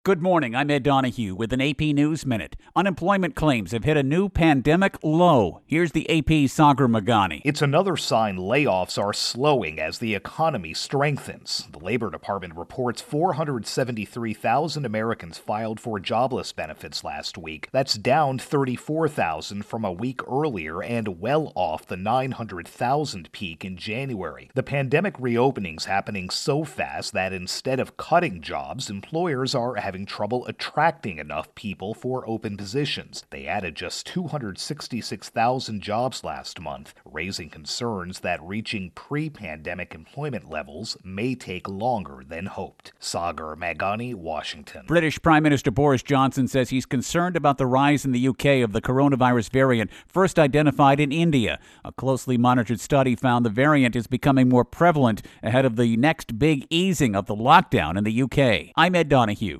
Good morning. I'm Ed Donahue with an AP News Minute. Unemployment claims have hit a new pandemic low. Here's the AP's Sagar Meghani. It's another sign layoffs are slowing as the economy strengthens. The Labor Department reports 473,000 Americans filed for jobless benefits last week. That's down 34,000 from a week earlier and well off the 900,000 peak in January. The pandemic reopening's happening so fast that instead of cutting jobs, employers are having trouble attracting enough people for open positions. They added just 266,000 jobs last month, raising concerns that reaching pre-pandemic employment levels may take longer than hoped. Sagar Meghani, Washington. British Prime Minister Boris Johnson says he's concerned about the rise in the UK of the coronavirus variant, first identified in India. A closely monitored study found the variant is becoming more prevalent ahead of the next big easing of the lockdown in the UK. I'm Ed Donahue.